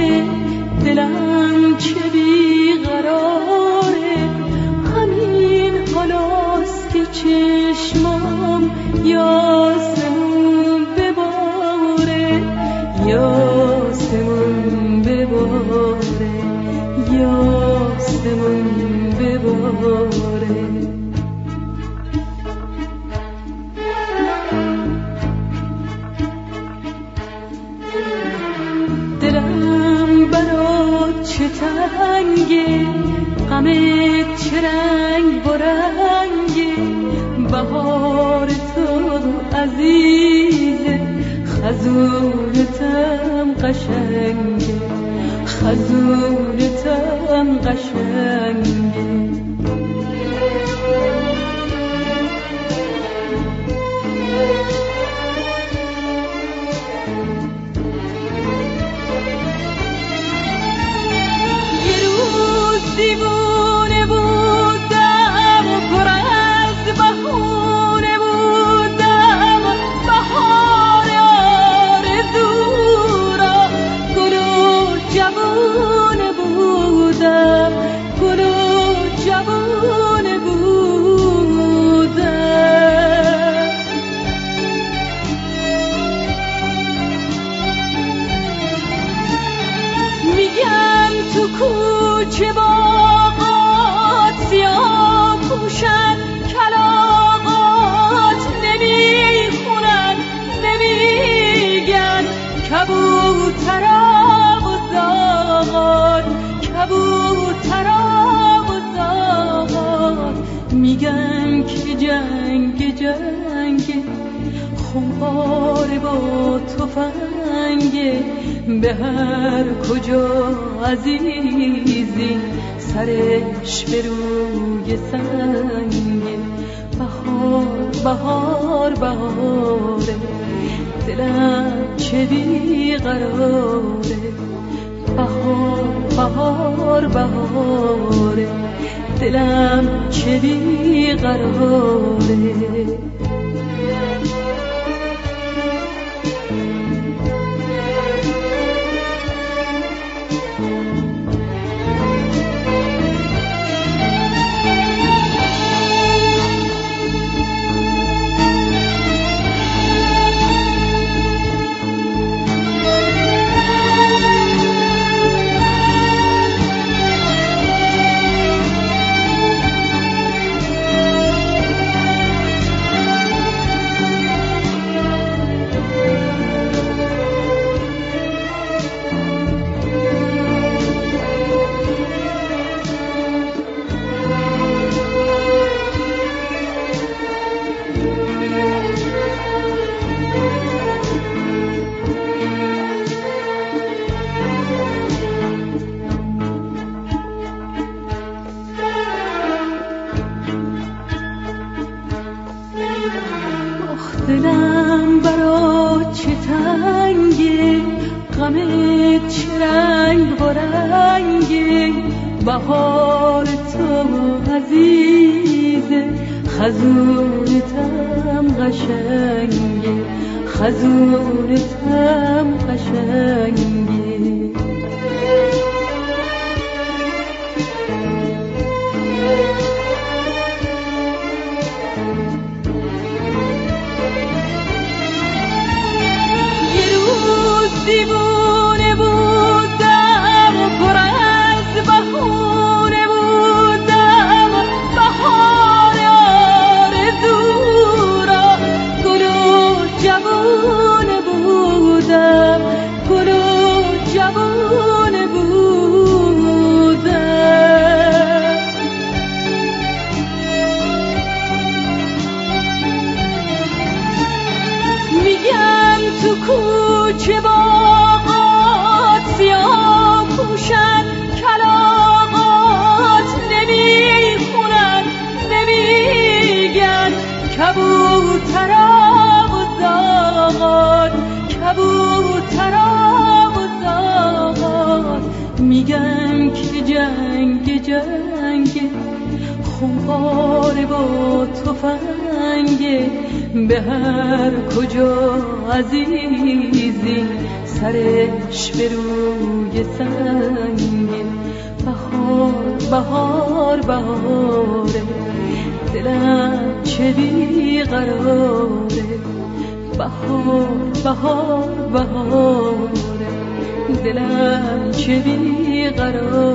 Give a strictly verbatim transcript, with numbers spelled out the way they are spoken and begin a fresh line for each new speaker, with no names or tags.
دلم چه بیقراره، همین حالاست که چشمام یاسمون بباره، یاسمون بباره، یاسمون بباره. دلم برات چه تنگه، غمت چه رنگ برنگه، بهار تو عزیزه، خزونتم قشنگه، خزونتم قشنگه. دیوونه بودم و پر از بهونه بودم، بهار آرزو را گل و جوونه بودم، گل و جوونه بودم. میگن تو کوچه باغات سیاه پوشن کلاغات، نمیخونن نمیگن کبوترا و زاغات، کبوترا و زاغات. میگن که جنگ جنگ خمار با تفنگه، به هر کجا عزیزی سرش به روی سنگه. بهار بهار بهاره، دلم چه بیقراره، بهار بهار بهاره، دلم چه بیقراره. دلم برات چه تنگه، غمت چه رنگ برنگه، بهار تو عزیزه، خزونتم قشنگه، خزونتم قشنگه. دیوونه بودم و پر از بهونه بودم، بهار آرزو را گل و جوونه بودم، گل و جوونه بودم. میگن تو کوچه باغات سیاه پوشن کلاغات، نمیخونن نمیگن کبوترا و زاغات، کبوترا و زاغات. میگن که جنگ جنگ خمار با تفنگه، به هر کجا عزیزی سرش به روی سنگه. بهار بهار بهاره، دلم چه بیقراره. بهار بهار بهاره، دلم چه بیقراره.